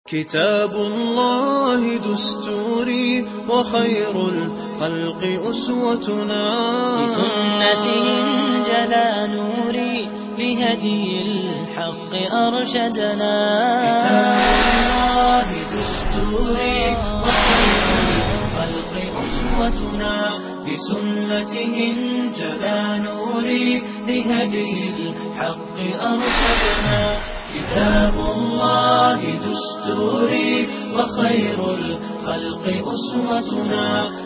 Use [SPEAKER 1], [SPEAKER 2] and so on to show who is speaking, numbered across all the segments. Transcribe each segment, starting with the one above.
[SPEAKER 1] كتاب الله دستوري وخير الخلق أسوتنا
[SPEAKER 2] بسنته انجلى نوري بهدي الحق أرشدنا
[SPEAKER 1] كتاب الله دستوري وخير الخلق أسوتنا بسنته انجلى نوري بهدي الحق أرشدنا كتاب الله دستوري وخير الخلق أسوتنا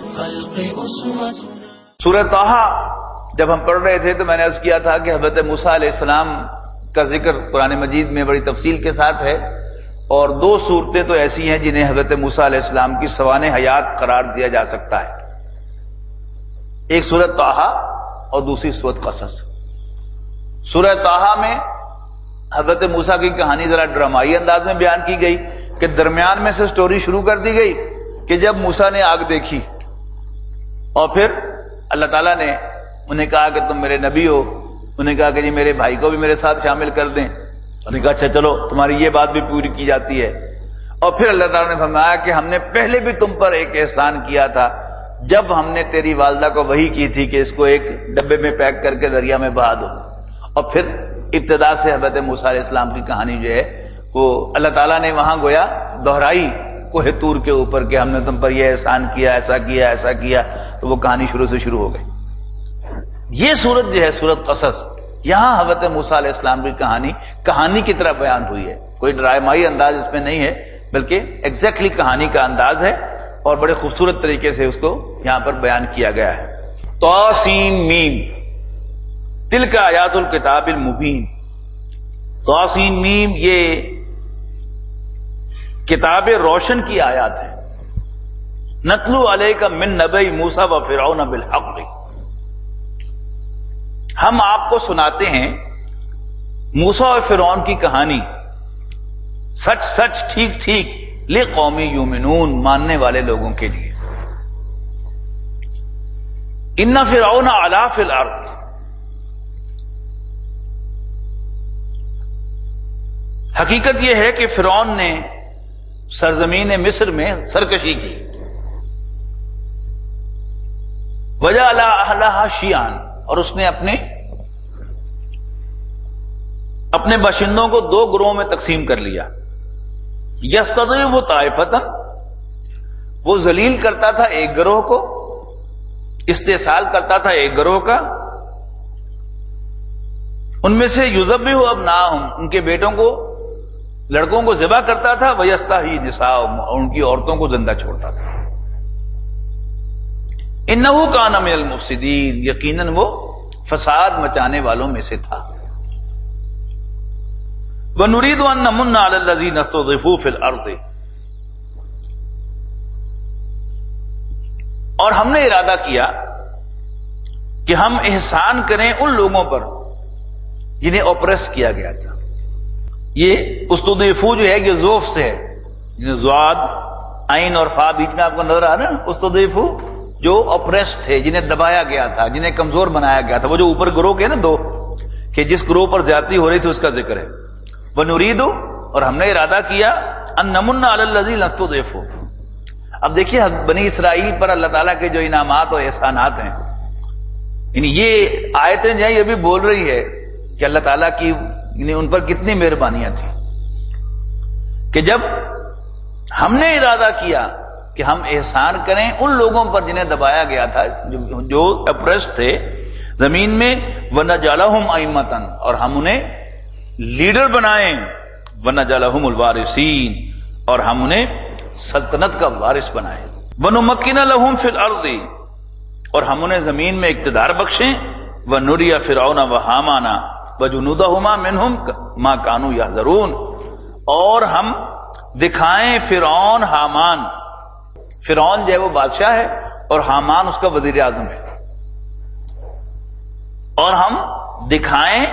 [SPEAKER 3] سورہ طٰہٰ جب ہم پڑھ رہے تھے تو میں نے عرض کیا تھا کہ حضرت موسیٰ علیہ السلام کا ذکر قرآن مجید میں بڑی تفصیل کے ساتھ ہے، اور دو صورتیں تو ایسی ہیں جنہیں حضرت موسیٰ علیہ السلام کی سوانح حیات قرار دیا جا سکتا ہے، ایک سورہ طٰہٰ اور دوسری سورہ قصص۔ سورہ طٰہٰ میں حضرت موسیٰ کی کہانی ذرا ڈرامائی انداز میں بیان کی گئی کہ درمیان میں سے سٹوری شروع کر دی گئی کہ جب موسیٰ نے آگ دیکھی اور پھر اللہ تعالیٰ نے انہیں کہا کہ تم میرے نبی ہو، انہیں کہا کہ جی میرے بھائی کو بھی میرے ساتھ شامل کر دیں، انہیں کہا اچھا چلو تمہاری یہ بات بھی پوری کی جاتی ہے، اور پھر اللہ تعالیٰ نے فرمایا کہ ہم نے پہلے بھی تم پر ایک احسان کیا تھا جب ہم نے تیری والدہ کو وحی کی تھی کہ اس کو ایک ڈبے میں پیک کر کے دریا میں بہا دو، اور پھر ابتدا سے حضرت موسیٰ علیہ السلام کی کہانی جو ہے وہ اللہ تعالیٰ نے وہاں گویا دہرائی کوہ طور کے اوپر کہ ہم نے تم پر یہ احسان کیا، ایسا کیا، ایسا کیا، تو وہ کہانی شروع سے شروع ہو گئی۔ یہ سورت جو ہے سورت قصص، یہاں حضرت موسیٰ علیہ السلام کی کہانی کی طرح بیان ہوئی ہے، کوئی ڈرامائی انداز اس میں نہیں ہے بلکہ ایگزیکٹلی کہانی کا انداز ہے، اور بڑے خوبصورت طریقے سے اس کو یہاں پر بیان کیا گیا ہے۔ طاسین میم تلک آیات الکتاب المبین، طاسین میم یہ کتاب روشن کی آیات ہے۔ نتلو علیک من نبی موسیٰ و فرعون بالحق، ہم آپ کو سناتے ہیں موسیٰ اور فرعون کی کہانی سچ سچ ٹھیک ٹھیک لقوم یؤمنون، ماننے والے لوگوں کے لیے۔ ان فرعون علا فی الارض، حقیقت یہ ہے کہ فرعون نے سرزمین مصر میں سرکشی کی، وجعل اہلہا شیعاً، اور اس نے اپنے باشندوں کو دو گروہوں میں تقسیم کر لیا۔ یستضعف طائفۃ، وہ ذلیل کرتا تھا ایک گروہ کو، استحصال کرتا تھا ایک گروہ کا، ان میں سے یذبح ابناءہم، ان کے بیٹوں کو، لڑکوں کو ذبح کرتا تھا، ویستحیی نساءہم، اور ان کی عورتوں کو زندہ چھوڑتا تھا۔ انہ کان من المفسدین، یقیناً وہ فساد مچانے والوں میں سے تھا۔ وَنُرِيدُ أَن نَّمُنَّ عَلَى الَّذِينَ اسْتُضْعِفُوا فِي الْأَرْضِ، اور ہم نے ارادہ کیا کہ ہم احسان کریں ان لوگوں پر جنہیں اوپریس کیا گیا تھا۔ یہ استضعفوا جو ہے یہ ذوف سے ہے، جنہیں ضاد عین اور فا بیچ میں آپ کو نظر آ رہا ہے نا، استضعفوا جو اوپریس تھے، جنہیں دبایا گیا تھا، جنہیں کمزور بنایا گیا تھا، وہ جو اوپر گروہ کے نا دو کہ جس گروہ پر زیادتی ہو رہی تھی اس کا ذکر ہے۔ وَنُرِيدُ، اور ہم نے ارادہ کیا، أَن نَّمُنَّ عَلَى الَّذِينَ اسْتُضْعِفُوا، اب دیکھیے بنی اسرائیل پر اللہ تعالیٰ کے جو انعامات اور احسانات ہیں، یعنی یہ آیتیں جو ہیں یہ بھی بول رہی ہے کہ اللہ تعالیٰ کی یعنی ان پر کتنی مہربانیاں تھیں کہ جب ہم نے ارادہ کیا کہ ہم احسان کریں ان لوگوں پر جنہیں دبایا گیا تھا، جو اپریس تھے زمین میں، وَنَجْعَلَهُمْ أَئِمَّةً، اور ہم انہیں لیڈر بنائیں، وَنَجْعَلَهُمُ الْوَارِثِينَ، اور ہم انہیں سلطنت کا وارث بنائیں، وَنُمَكِّنَ لَهُمْ فِي الْأَرْضِ، اور ہم انہیں زمین میں اقتدار بخشیں، وَنُرِيَ فِرْعَوْنَ وَحَامَانَ وَجُنُودَهُمَا مِنْهُمْ مَا كَانُوا يَحْذَرُونَ، اور ہم دکھائیں فرعون، حامان، فرعون جو ہے وہ بادشاہ ہے اور حامان اس کا وزیر اعظم ہے، اور ہم دکھائیں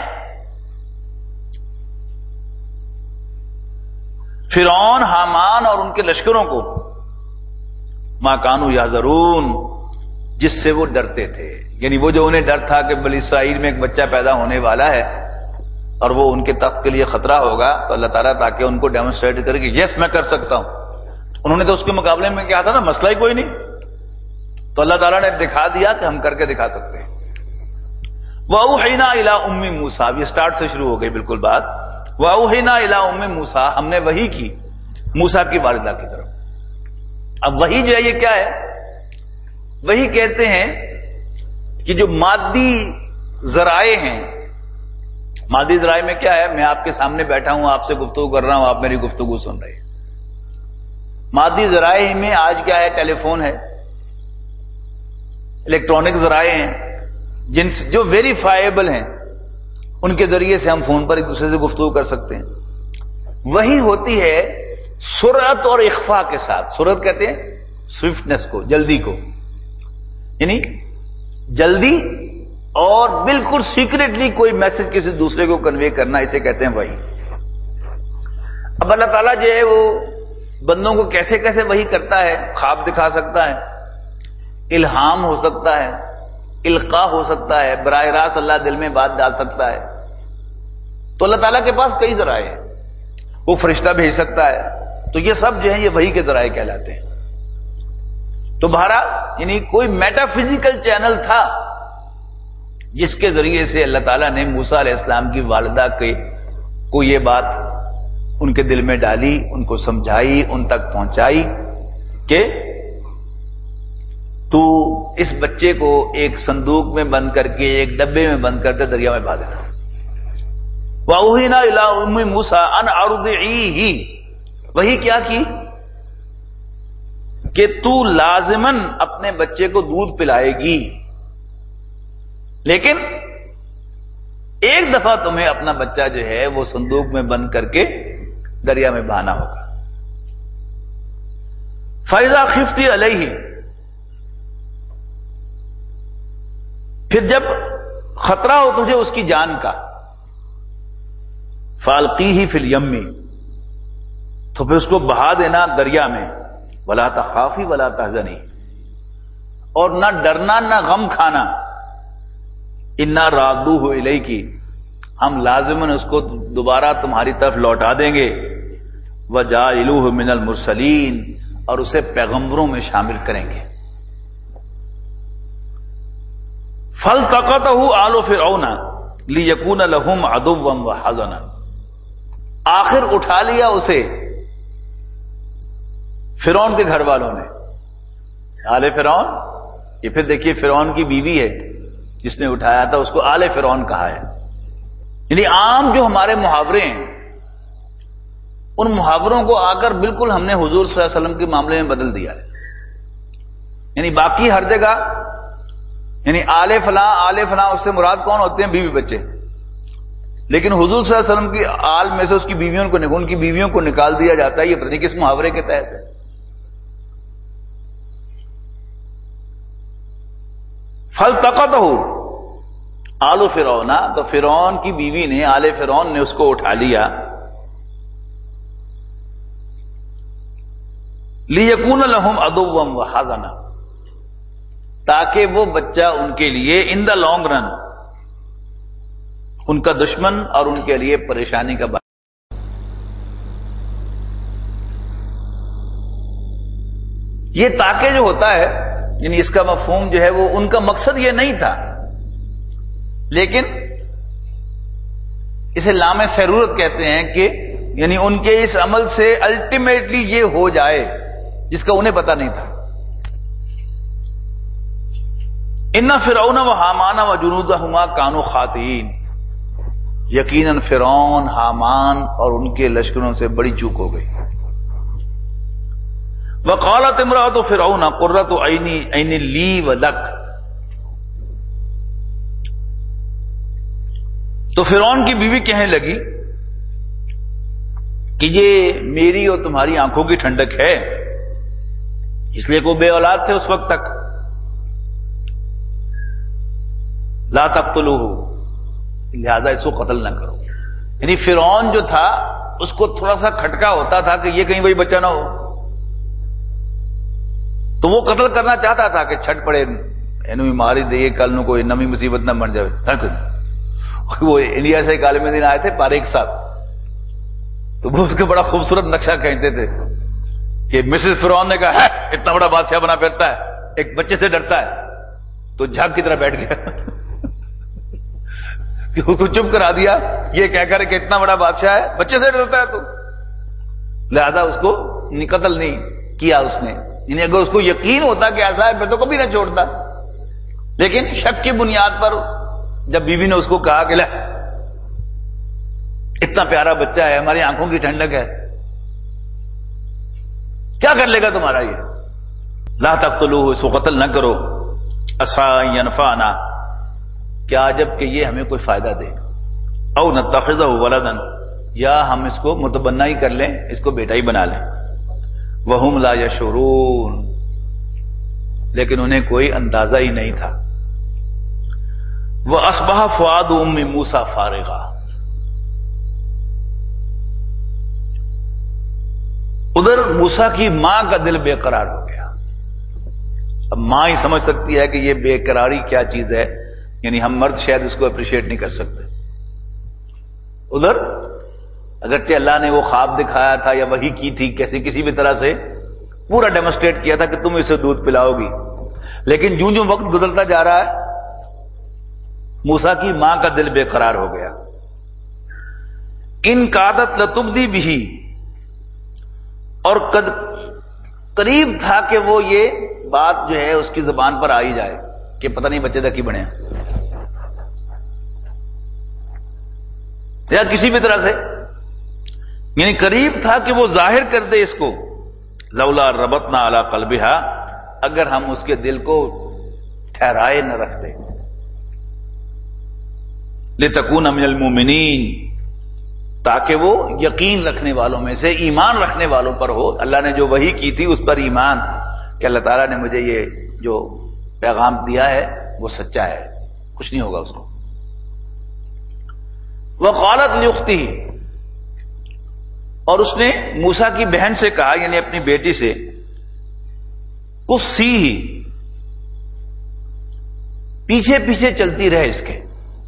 [SPEAKER 3] فرعون، حامان اور ان کے لشکروں کو ما کانوا یحذرون، جس سے وہ ڈرتے تھے، یعنی وہ جو انہیں ڈر تھا کہ بنی اسرائیل میں ایک بچہ پیدا ہونے والا ہے اور وہ ان کے تخت کے لیے خطرہ ہوگا تو اللہ تعالیٰ تاکہ ان کو ڈیمونسٹریٹ کرے کہ یس میں کر سکتا ہوں. انہوں نے تو اس کے مقابلے میں کیا تھا نا، مسئلہ ہی کوئی نہیں. تو اللہ تعالیٰ نے دکھا دیا کہ ہم کر کے دکھا سکتے ہیں. وَأَوْحَيْنَا إِلَىٰ أُمِّ مُوسَىٰ، یہ سٹارٹ سے شروع ہو گئی بالکل بات. وَأَوْحَيْنَا إِلَىٰ أُمِّ مُوسَىٰ، ہم نے وحی کی موسیٰ کی والدہ کی طرف. اب وحی جو ہے یہ کیا ہے؟ وحی کہتے ہیں کہ جو مادی ذرائع ہیں. مادی ذرائع میں کیا ہے؟ میں آپ کے سامنے بیٹھا ہوں، آپ سے گفتگو کر رہا ہوں، آپ میری گفتگو سن رہے ہیں. مادی ذرائع میں آج کیا ہے؟ ٹیلی فون ہے، الیکٹرانک ذرائع ہیں جو ویریفائیبل ہیں، ان کے ذریعے سے ہم فون پر ایک دوسرے سے گفتگو کر سکتے ہیں. وہی ہوتی ہے سرعت اور اخفاء کے ساتھ. سرعت کہتے ہیں سوئفٹنس کو، جلدی کو، یعنی جلدی اور بالکل سیکریٹلی کوئی میسج کسی دوسرے کو کنوے کرنا، اسے کہتے ہیں وحی. اب اللہ تعالیٰ جو ہے وہ بندوں کو کیسے کیسے وحی کرتا ہے؟ خواب دکھا سکتا ہے، الہام ہو سکتا ہے، القاء ہو سکتا ہے، براہ راست اللہ دل میں بات ڈال سکتا ہے. تو اللہ تعالیٰ کے پاس کئی ذرائع ہیں. وہ فرشتہ بھیج سکتا ہے. تو یہ سب جو ہیں یہ وحی کے ذرائع کہلاتے ہیں. تو بہرحال یعنی کوئی میٹا فزیکل چینل تھا جس کے ذریعے سے اللہ تعالیٰ نے موسیٰ علیہ السلام کی والدہ کو یہ بات ان کے دل میں ڈالی، ان کو سمجھائی، ان تک پہنچائی کہ تو اس بچے کو ایک صندوق میں بند کر کے، ایک ڈبے میں بند کر کے دریا میں بہا دینا. وَأَوْحَيْنَا إِلَىٰ أُمِّ مُوسَىٰ أَنْ أَرْضِعِيهِ، وہی کیا کی کہ تو لازماً اپنے بچے کو دودھ پلائے گی، لیکن ایک دفعہ تمہیں اپنا بچہ جو ہے وہ صندوق میں بند کر کے دریا میں بہانا ہوگا. فَإِذَا خِفْتِ عَلَيْهِ، پھر جب خطرہ ہو تجھے اس کی جان کا، فَأَلْقِيهِ فِي الْيَمِّ، تو پھر اس کو بہا دینا دریا میں. وَلَا تَخَافِي وَلَا تَحْزَنِي، اور نہ ڈرنا نہ غم کھانا. اِنَّا رَادُّوهُ إِلَيْكِ، ہم لازماً اس کو دوبارہ تمہاری طرف لوٹا دیں گے. وَجَاعِلُوهُ مِنَ الْمُرْسَلِينَ، اور اسے پیغمبروں میں شامل کریں گے. فَالْتَقَطَهُ آلُ فِرْعَوْنَ لِيَكُونَ لَهُمْ عَدُوًّا وَحَزَنًا، آخر اٹھا لیا اسے فرعون کے گھر والوں نے. آل فرعون، یہ پھر دیکھیے فرعون کی بیوی ہے جس نے اٹھایا تھا، اس کو آل فرعون کہا ہے. یعنی عام جو ہمارے محاورے ہیں ان محاوروں کو آ کر بالکل ہم نے حضور صلی اللہ علیہ وسلم کے معاملے میں بدل دیا ہے. یعنی باقی ہر جگہ یعنی آل فلاں اس سے مراد کون ہوتے ہیں؟ بیوی بچے. لیکن حضور صلی اللہ علیہ وسلم کی آل میں سے ان کی بیویوں کو نکال دیا جاتا ہے. یہ پتہ نہیں کس محاورے کے تحت ہے. فَالْتَقَطَهُ آلُ فِرْعَوْنَ، تو فرعون کی بیوی نے، آل فرعون نے اس کو اٹھا لیا. لِيَكُونَ لَهُمْ عَدُوًّا وَحَزَنًا، تاکہ وہ بچہ ان کے لیے ان دا لانگ رن ان کا دشمن اور ان کے لیے پریشانی کا باعث. یہ تاکہ جو ہوتا ہے یعنی اس کا مفہوم جو ہے وہ ان کا مقصد یہ نہیں تھا، لیکن اسے لام ضرورت کہتے ہیں کہ یعنی ان کے اس عمل سے الٹیمیٹلی یہ ہو جائے جس کا انہیں پتہ نہیں تھا. ان فرعون و حامان و جنودہما کانوا خاطئین، یقیناً فرعون، حامان اور ان کے لشکروں سے بڑی چوک ہو گئی. وقالت امرأۃ فرعون قرۃ عین لی ولک، تو فرعون کی بیوی کہنے لگی کہ یہ میری اور تمہاری آنکھوں کی ٹھنڈک ہے، اس لیے کوئی بے اولاد تھے اس وقت تک. لا تقتلوہ، لہذا اس کو قتل نہ کرو. یعنی فرعون جو تھا اس کو تھوڑا سا کھٹکا ہوتا تھا کہ یہ کہیں وہی بچہ نہ ہو، تو وہ قتل کرنا چاہتا تھا کہ چھٹ پڑے اینو ماری دے کل نو کوئی نمی مصیبت نہ بن جائے. وہ انڈیا سے ایک عالم دین آئے تھے پاریک صاحب، تو وہ اس کا بڑا خوبصورت نقشہ کہتے تھے کہ مسز فرعون نے کہا ہے اتنا بڑا بادشاہ بنا پھرتا ہے، ایک بچے سے ڈرتا ہے، تو جھاگ کی طرح بیٹھ گیا کہ اس کو چپ کرا دیا یہ کہہ کر کہ اتنا بڑا بادشاہ ہے، بچے سے ڈرتا ہے تو، لہذا اس کو قتل نہیں کیا اس نے، یعنی اگر اس کو یقین ہوتا کہ ایسا ہے پھر تو کبھی نہ چھوڑتا، لیکن شک کی بنیاد پر جب بیوی نے اس کو کہا کہ لے اتنا پیارا بچہ ہے، ہماری آنکھوں کی ٹھنڈک ہے، کیا کر لے گا تمہارا یہ، لا تقتلوہ، اس کو قتل نہ کرو، عسى ينفعنا، کیا جب کہ یہ ہمیں کوئی فائدہ دے، او نتخذہ ولدا، یا ہم اس کو متبنہ ہی کر لیں، اس کو بیٹا ہی بنا لیں، وہم لا یشعرون، لیکن انہیں کوئی اندازہ ہی نہیں تھا، وَأَصْبَحَ فُؤَادُ أُمِّ مُوسَىٰ فَارِغًا، ادھر موسیٰ کی ماں کا دل بے قرار ہو گیا، اب ماں ہی سمجھ سکتی ہے کہ یہ بے قراری کیا چیز ہے، یعنی ہم مرد شاید اس کو اپریشیٹ نہیں کر سکتے، ادھر اگرچہ اللہ نے وہ خواب دکھایا تھا یا وحی کی تھی کسی بھی طرح سے پورا ڈیمونسٹریٹ کیا تھا کہ تم اسے دودھ پلاؤ گی، لیکن جوں جوں وقت گزرتا جا رہا ہے موسیٰ کی ماں کا دل بے قرار ہو گیا، ان کادت لتبدی بھی، اور قریب تھا کہ وہ یہ بات جو ہے اس کی زبان پر آ ہی جائے کہ پتہ نہیں بچے تک ہی بنے یا کسی بھی طرح سے، یعنی قریب تھا کہ وہ ظاہر کر دے اس کو، لولا ربطنا علی قلبہا، اگر ہم اس کے دل کو ٹھہرائے نہ رکھتے، لتکون من المؤمنین، تاکہ وہ یقین رکھنے والوں میں سے، ایمان رکھنے والوں پر ہو، اللہ نے جو وحی کی تھی اس پر ایمان کہ اللہ تعالیٰ نے مجھے یہ جو پیغام دیا ہے وہ سچا ہے، کچھ نہیں ہوگا اس کو۔ وقالت لاختہ، اور اس نے موسیٰ کی بہن سے کہا، یعنی اپنی بیٹی سے، قصیہ، پیچھے پیچھے چلتی رہے اس کے،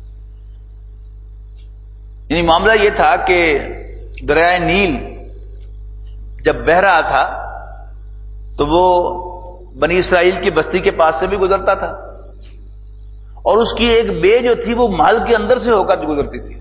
[SPEAKER 3] یعنی معاملہ یہ تھا کہ دریائے نیل جب بہہ رہا تھا تو وہ بنی اسرائیل کی بستی کے پاس سے بھی گزرتا تھا، اور اس کی ایک بے جو تھی وہ محل کے اندر سے ہو کر گزرتی تھی،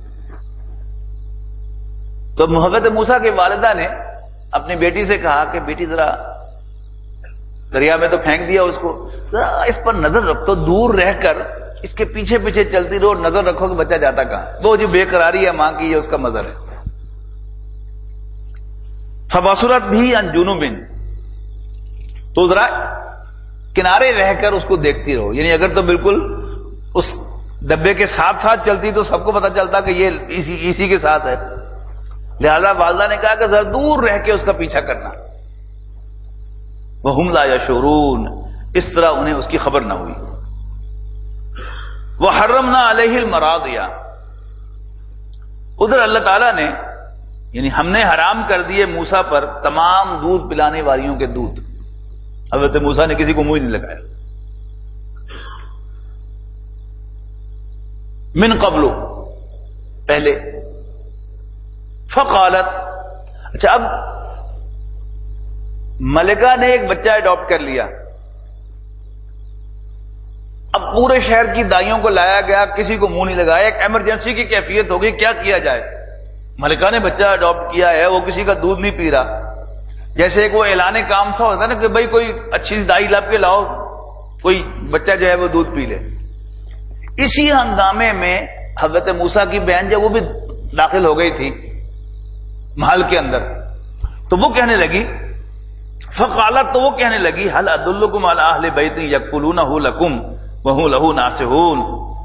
[SPEAKER 3] تو حضرت موسیٰ کی والدہ نے اپنی بیٹی سے کہا کہ بیٹی ذرا دریا میں تو پھینک دیا اس کو، ذرا اس پر نظر رکھ، تو دور رہ کر اس کے پیچھے پیچھے چلتی رہو، نظر رکھو کہ بچہ جاتا کہاں، وہ جو بے قراری ہے ماں کی یہ اس کا مظہر ہے۔ فبصرت بھی عن جنوب، تو ذرا کنارے رہ کر اس کو دیکھتی رہو، یعنی اگر تو بالکل اس ڈبے کے ساتھ ساتھ چلتی تو سب کو پتہ چلتا کہ یہ اسی کے ساتھ ہے، لہذا والدہ نے کہا کہ ذرا دور رہ کے اس کا پیچھا کرنا، وہم لا یشعرون، اس طرح انہیں اس کی خبر نہ ہوئی۔ وحرمنا علیہ المراضع، ادھر اللہ تعالیٰ نے، یعنی ہم نے حرام کر دیے موسیٰ پر تمام دودھ پلانے والیوں کے دودھ، حضرت موسیٰ نے کسی کو منہ نہیں لگایا، من قبل، پہلے، فقالت، اچھا اب ملکہ نے ایک بچہ اڈاپٹ کر لیا، اب پورے شہر کی دائیوں کو لایا گیا، کسی کو منہ نہیں لگایا، ایک ایمرجنسی کی کیفیت ہو گئی، کیا کیا جائے، ملکہ نے بچہ اڈاپٹ کیا ہے، وہ کسی کا دودھ نہیں پی رہا، جیسے ایک وہ اعلان کام سا ہوتا ہے نا کہ بھائی کوئی اچھی دائی لب کے لاؤ، کوئی بچہ جو ہے وہ دودھ پی لے، اسی ہنگامے میں حضرت موسیٰ کی بہن جب وہ بھی داخل ہو گئی تھی محل کے اندر، تو وہ کہنے لگی، فقالت، تو وہ کہنے لگی، هل ادلکم علی اہل بیت یکفلونہ لکم وہم لہ ناصحون،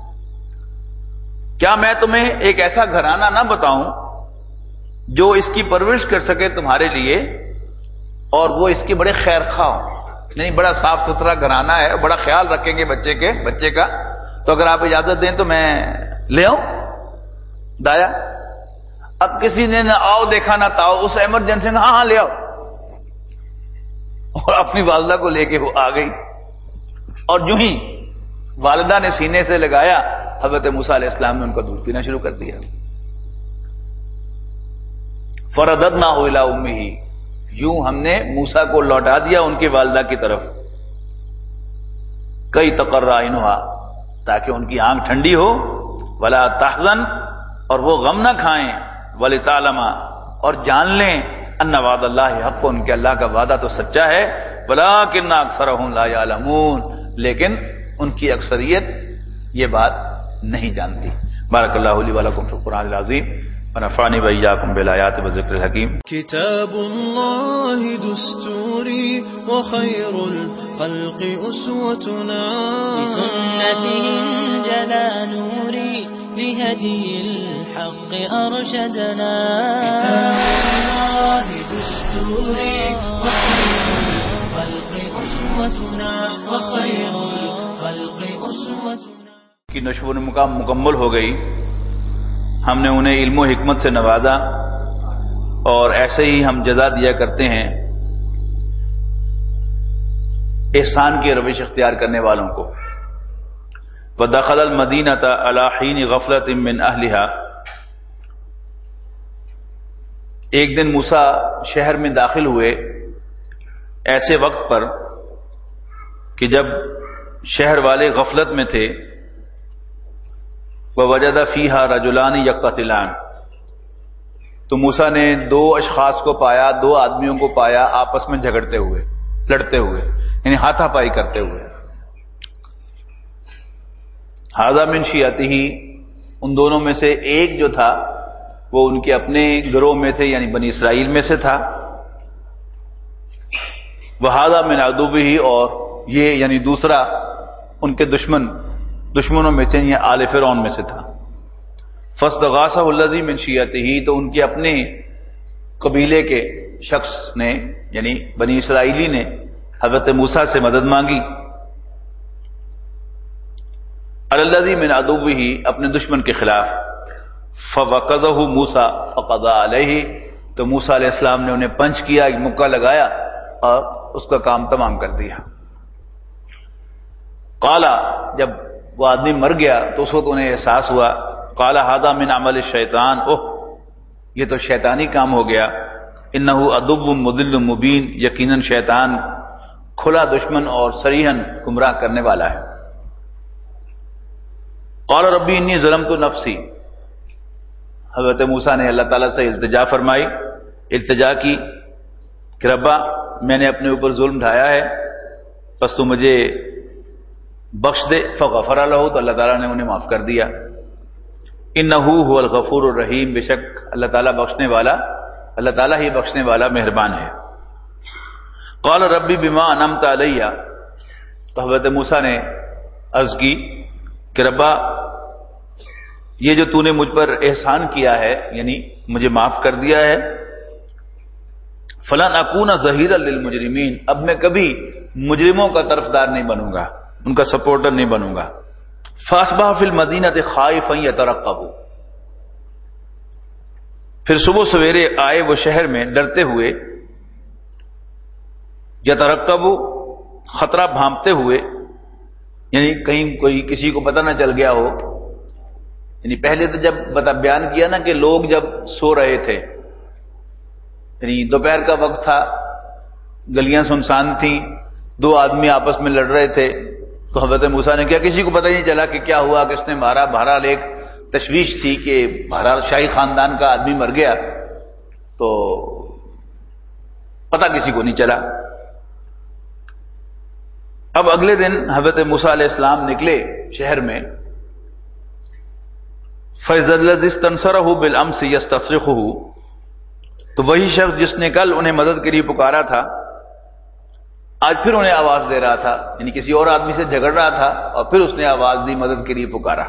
[SPEAKER 3] کیا میں تمہیں ایک ایسا گھرانہ نہ بتاؤں جو اس کی پرورش کر سکے تمہارے لیے، اور وہ اس کے بڑے خیر خواہ ہوں، یعنی بڑا صاف ستھرا گھرانہ ہے، بڑا خیال رکھیں گے بچے کا، تو اگر آپ اجازت دیں تو میں لے آؤں دایا۔ اب کسی نے نہ آؤ دیکھا نہ تاؤ، اس ایمرجنسی میں ہاں لے آؤ، اور اپنی والدہ کو لے کے وہ آ گئی، اور جو ہی والدہ نے سینے سے لگایا حضرت موسیٰ علیہ السلام نے ان کا دودھ پینا شروع کر دیا. فرددناہ الی امہ، یوں ہم نے موسیٰ کو لوٹا دیا ان کی والدہ کی طرف. کئی تقر عینھا، تاکہ ان کی آنکھ ٹھنڈی ہو. ولا تحزن، اور وہ غم نہ کھائیں. ولتعلم، اور جان لیں ان وعد اللہ حق، ان کے اللہ کا وعدہ تو سچا ہے. ولکن اکثرهم لا یعلمون، لیکن ان کی اکثریت یہ بات نہیں جانتی. بارک اللہ لی ولکم فی القرآن العظیم ونفعني وإياكم بالآيات والذكر الحكيم.
[SPEAKER 1] كتاب الله دستوري وخير الخلق أسوتنا،
[SPEAKER 2] بسنته انجلى نوري بهدي الحق أرشدنا.
[SPEAKER 1] كتاب الله دستوري وخير الخلق أسوتنا، وخير الخلق أسوتنا.
[SPEAKER 3] کی نشو و نما مکمل ہو گئی. ہم نے انہیں علم و حکمت سے نوازا اور ایسے ہی ہم جزا دیا کرتے ہیں احسان کی روش اختیار کرنے والوں کو. وَدَخَلَ الْمَدِينَةَ عَلَى حِينِ غَفْلَةٍ مِّنْ أَهْلِهَا، ایک دن موسیٰ شہر میں داخل ہوئے ایسے وقت پر کہ جب شہر والے غفلت میں تھے. وَوَجَدَ فِيهَا رَجُلَانِ يَقْتَتِلَانِ، تو موسیٰ نے دو اشخاص کو پایا، دو آدمیوں کو پایا آپس میں جھگڑتے ہوئے، لڑتے ہوئے، یعنی ہاتھا پائی کرتے ہوئے. ھذا من شیعتہ، ان دونوں میں سے ایک جو تھا وہ ان کے اپنے گروہ میں تھے، یعنی بنی اسرائیل میں سے تھا. وھذا من عدوہ، اور یہ یعنی دوسرا ان کے دشمنوں میں سے، یہ آل فرعون میں سے تھا. فاستغاثہ الذی من شیعتہ، تو ان کے اپنے قبیلے کے شخص نے یعنی بنی اسرائیلی نے حضرت موسیٰ سے مدد مانگی. الذی من عدوہ، اپنے دشمن کے خلاف. فوقظہ موسیٰ فقضى علیہ، تو موسیٰ علیہ السلام نے انہیں پنچ کیا، ایک مکہ لگایا اور اس کا کام تمام کر دیا. قال، جب وہ آدمی مر گیا تو اس وقت انہیں احساس ہوا. قال ھذا من عمل الشیطان، یہ تو شیطانی کام ہو گیا. انہ عدو مضل مبین، یقیناً شیطان کھلا دشمن اور صریحاً گمراہ کرنے والا ہے. قال ربی انی ظلمت نفسی، حضرت موسیٰ نے اللہ تعالیٰ سے التجا کی کہ ربا میں نے اپنے اوپر ظلم ڈھایا ہے، بس تو مجھے بخش دے. فغفر لہ، تو اللہ تعالیٰ نے انہیں معاف کر دیا. انہ هو الغفور الرحیم، بے شک اللہ تعالیٰ ہی بخشنے والا مہربان ہے. قال ربی بما انعمت علیہ، تو حضرت موسیٰ نے عرض کی کہ ربا یہ جو تو نے مجھ پر احسان کیا ہے، یعنی مجھے معاف کر دیا ہے. فلن اکون ظہیرا للمجرمین، اب میں کبھی مجرموں کا طرفدار نہیں بنوں گا، ان کا سپورٹر نہیں بنوں گا. فاصبح فی المدینہ خائفا یترقب، پھر صبح سویرے آئے وہ شہر میں ڈرتے ہوئے. یترقب، خطرہ بھانپتے ہوئے، یعنی کہیں کوئی کسی کو پتہ نہ چل گیا ہو. یعنی پہلے تو جب بیان کیا نا کہ لوگ جب سو رہے تھے، یعنی دوپہر کا وقت تھا، گلیاں سنسان تھیں، دو آدمی آپس میں لڑ رہے تھے، تو حضرت موسیٰ نے کیا، کسی کو پتہ نہیں چلا کہ کیا ہوا، کس نے مارا. بہرحال ایک تشویش تھی کہ بہرحال شاہی خاندان کا آدمی مر گیا، تو پتہ کسی کو نہیں چلا. اب اگلے دن حضرت موسیٰ علیہ السلام نکلے شہر میں. فَإِذَا الَّذِي اسْتَنصَرَهُ بِالْأَمْسِ يَسْتَصْرِخُهُ، تو وہی شخص جس نے کل انہیں مدد کے لیے پکارا تھا آج پھر انہیں آواز دے رہا تھا، یعنی کسی اور آدمی سے جھگڑ رہا تھا اور پھر اس نے آواز دی، مدد کے لیے پکارا.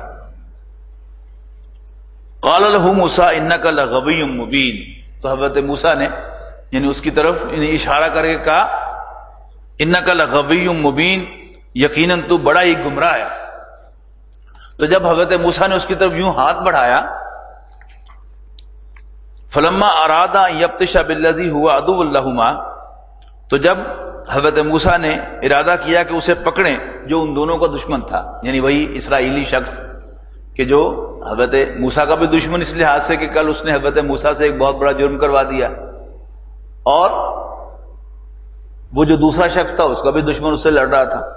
[SPEAKER 3] قال له موسیٰ انک لغوی مبین، تو حضرت موسیٰ نے یعنی اس کی طرف اشارہ کر کے کہا انک لغوی مبین، یقیناً تو بڑا ہی گمراہ ہے. تو جب حضرت موسیٰ نے اس کی طرف یوں ہاتھ بڑھایا، فلما اراد ان یبطش بالذی هو عدو لہما، تو جب حضرت موسیٰ نے ارادہ کیا کہ اسے پکڑیں جو ان دونوں کا دشمن تھا، یعنی وہی اسرائیلی شخص کہ جو حضرت موسیٰ کا بھی دشمن اس لحاظ سے کہ کل اس نے حضرت موسیٰ سے ایک بہت بڑا جرم کروا دیا، اور وہ جو دوسرا شخص تھا اس کا بھی دشمن اس سے لڑ رہا تھا.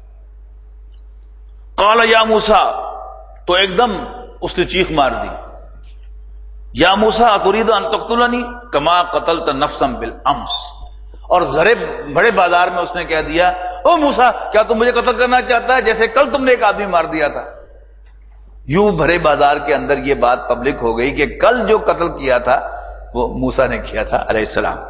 [SPEAKER 3] قال یا موسیٰ، تو ایک دم اس نے چیخ مار دی، یا موسیٰ اتريد ان تقتلنی کما قتلت نفسا بالامس. اور ذرے بڑے بازار میں اس نے کہہ دیا، او موسیٰ کیا تم مجھے قتل کرنا چاہتا ہے جیسے کل تم نے ایک آدمی مار دیا تھا. یوں بھرے بازار کے اندر یہ بات پبلک ہو گئی کہ کل جو قتل کیا تھا وہ موسیٰ نے کیا تھا علیہ السلام.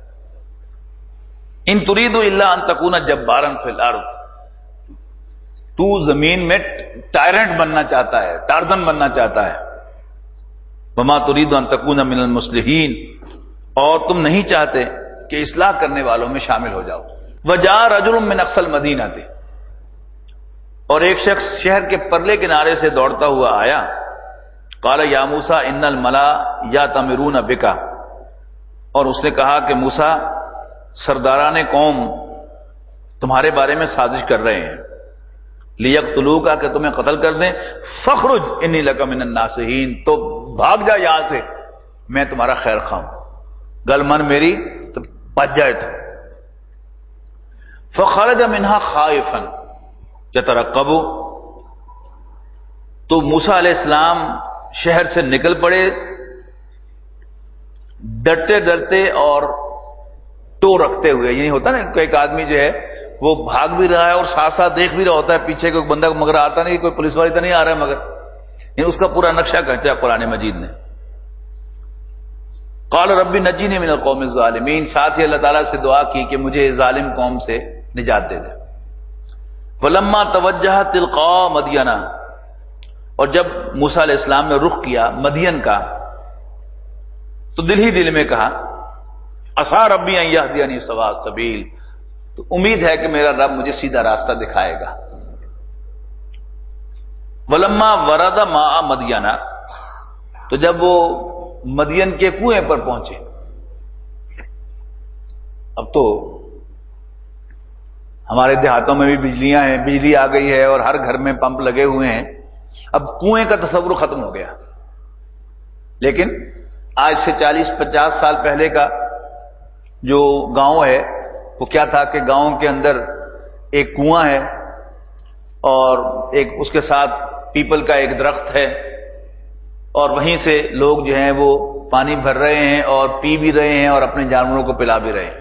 [SPEAKER 3] ان تريد الا ان تكون جبارا في الارض، تو زمین میں ٹائرنٹ بننا چاہتا ہے، ٹارزن بننا چاہتا ہے. وما تريد ان تكون من المصلحين، اور تم نہیں چاہتے کہ اصلاح کرنے والوں میں شامل ہو جاؤ. وجاء رجل من اقصى المدینہ، اور ایک شخص شہر کے پرلے کنارے سے دوڑتا ہوا آیا. قال یا موسیٰ ان الملا یاتمرون بک، اور اس نے کہا کہ موسیٰ سرداران قوم تمہارے بارے میں سازش کر رہے ہیں، لیقتلوک، کہ تمہیں قتل کر دیں. فخرج انی لک من الناصحین، تو بھاگ جا یہاں سے، میں تمہارا خیر خواہ ہوں، گل من میری تو بچ جائے. فخرج منها خائفا یترقب، تو موسیٰ علیہ السلام شہر سے نکل پڑے ڈرتے ڈرتے اور ٹو رکھتے ہوئے. یعنی ہوتا نا کہ ایک آدمی جو ہے وہ بھاگ بھی رہا ہے اور ساتھ ساتھ دیکھ بھی رہا ہوتا ہے پیچھے کوئی بندہ مگر آتا نہیں، کوئی پولیس والی تو نہیں آ رہا ہے، مگر یعنی اس کا پورا نقشہ کھینچا قرآن مجید نے. قال ربی نجینی من القوم الظالمین، ساتھ ہی اللہ تعالیٰ سے دعا کی کہ مجھے ظالم قوم سے نجات دے دے. فلما توجہ تلقاء مدینہ، اور جب موسیٰ علیہ السلام نے رخ کیا مدین کا تو دل ہی دل میں کہا عسیٰ ربی ان یہدینی سواء السبیل، تو امید ہے کہ میرا رب مجھے سیدھا راستہ دکھائے گا. ولما ورد ماء مدینہ، تو جب وہ مدین کے کنویں پر پہنچے، اب تو ہمارے دیہاتوں میں بھی بجلیاں ہیں، بجلی آ گئی ہے اور ہر گھر میں پمپ لگے ہوئے ہیں، اب کنویں کا تصور ختم ہو گیا. لیکن آج سے 40-50 سال پہلے کا جو گاؤں ہے وہ کیا تھا کہ گاؤں کے اندر ایک کنواں ہے اور ایک اس کے ساتھ پیپل کا ایک درخت ہے، اور وہیں سے لوگ جو ہیں وہ پانی بھر رہے ہیں اور پی بھی رہے ہیں اور اپنے جانوروں کو پلا بھی رہے ہیں.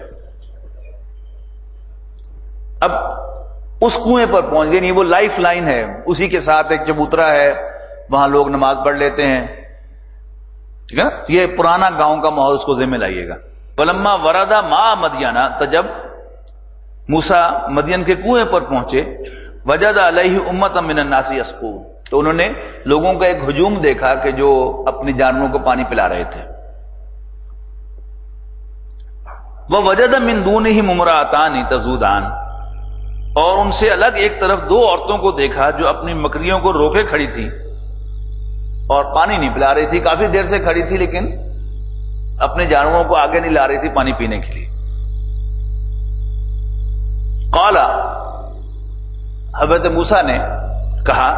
[SPEAKER 3] اب اس کنویں پر پہنچ گئے، نہیں وہ لائف لائن ہے، اسی کے ساتھ ایک چبوترا ہے، وہاں لوگ نماز پڑھ لیتے ہیں. ٹھیک ہے نا، یہ پرانا گاؤں کا ماحول، اس کو ذمہ لائیے گا. فلما ورد ماء مدینہ، تو جب موسیٰ مدین کے کنویں پر پہنچے، وجد علیہ امۃ من الناس یسقون، تو انہوں نے لوگوں کا ایک ہجوم دیکھا کہ جو اپنے جانوروں کو پانی پلا رہے تھے. ووجد من دونہم امرأتان تذودان، اور ان سے الگ ایک طرف دو عورتوں کو دیکھا جو اپنی بکریوں کو روکے کھڑی تھی اور پانی نہیں پلا رہی تھی. کافی دیر سے کھڑی تھی لیکن اپنے جانوروں کو آگے نہیں لا رہی تھی پانی پینے کے لیے. قال، حضرت موسیٰ نے کہا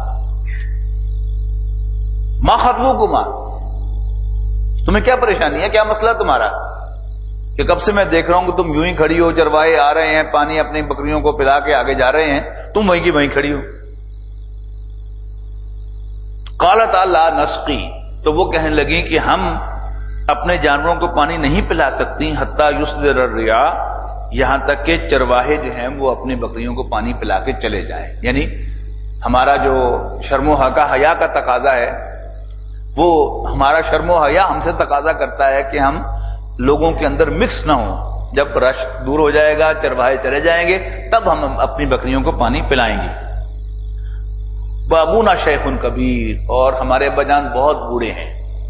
[SPEAKER 3] ما خطبکما، تمہیں کیا پریشانی ہے، کیا مسئلہ تمہارا کہ کب سے میں دیکھ رہا ہوں کہ تم یوں ہی کھڑی ہو، چرواہے آ رہے ہیں پانی اپنی بکریوں کو پلا کے آگے جا رہے ہیں، تم وہیں کی وہیں کھڑی ہو. قالت لا نسقی، تو وہ کہنے لگی کہ ہم اپنے جانوروں کو پانی نہیں پلا سکتی حتی یصدر الرعاء، یہاں تک کہ چرواہے جو ہیں وہ اپنی بکریوں کو پانی پلا کے چلے جائیں. یعنی ہمارا جو شرم و حیا کا تقاضا ہے، وہ ہمارا شرم و حیا ہم سے تقاضا کرتا ہے کہ ہم لوگوں کے اندر مکس نہ ہوں. جب رش دور ہو جائے گا، چرواہے چلے جائیں گے، تب ہم اپنی بکریوں کو پانی پلائیں گے. بابونا شیخ کبیر، اور ہمارے ابا جان بہت بوڑھے ہیں.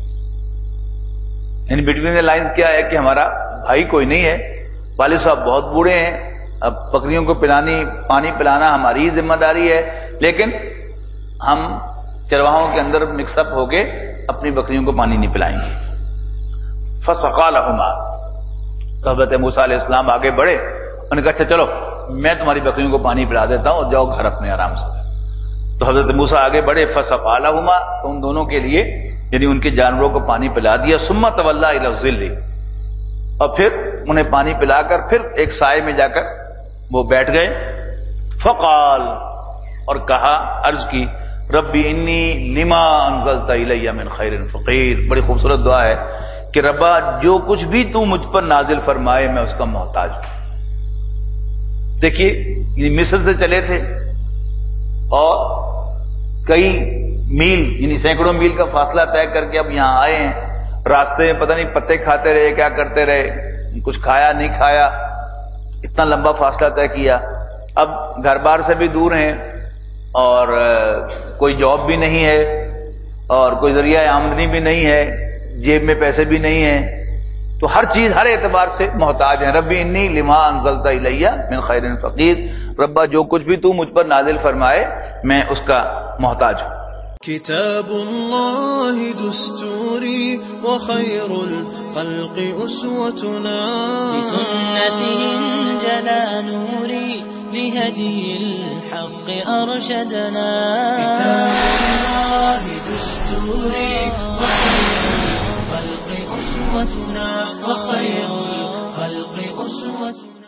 [SPEAKER 3] ان بٹوین لائنز کیا ہے کہ ہمارا بھائی کوئی نہیں ہے، والد صاحب بہت بوڑھے ہیں، اب بکریوں کو پانی پلانا ہماری ہی ذمہ داری ہے، لیکن ہم چرواہوں کے اندر مکس اپ ہو کے اپنی بکریوں کو پانی نہیں پلائیں گے. فسقا لهما، حضرت موسیٰ علیہ السلام آگے بڑھے، انہوں نے کہا اچھا چلو میں تمہاری بکریوں کو پانی پلا دیتا ہوں اور جاؤ گھر اپنے آرام سے. تو حضرت موسیٰ آگے بڑھے، فسقالہما، تو ان دونوں کے لیے یعنی ان کے جانوروں کو پانی پلا دیا، ثم تولی الی الظل، اور پھر انہیں پانی پلا کر پھر ایک سائے میں جا کر وہ بیٹھ گئے. فقال، اور کہا، عرض کی، ربی انی لما انزلت الی من خیر فقیر. بڑی خوبصورت دعا ہے کہ ربا جو کچھ بھی تو مجھ پر نازل فرمائے میں اس کا محتاج ہوں. دیکھیے یہ مصر سے چلے تھے اور کئی میل یعنی سینکڑوں میل کا فاصلہ طے کر کے اب یہاں آئے ہیں. راستے میں پتہ نہیں پتے کھاتے رہے، کیا کرتے رہے، کچھ کھایا نہیں کھایا، اتنا لمبا فاصلہ طے کیا. اب گھر بار سے بھی دور ہیں اور کوئی جاب بھی نہیں ہے اور کوئی ذریعہ آمدنی بھی نہیں ہے، جیب میں پیسے بھی نہیں ہیں، تو ہر چیز ہر اعتبار سے محتاج ہیں. ربی انی لما انزلت الی من خیر فقیر. ربا جو کچھ بھی تو مجھ پر نازل فرمائے میں اس کا محتاج ہوں.
[SPEAKER 1] كتاب الله دستوري وخير الخلق أسوتنا
[SPEAKER 2] بسنته انجلى نوري بهدي الحق أرشدنا.
[SPEAKER 1] كتاب الله دستوري وخير الخلق أسوتنا وخير الخلق أسوتنا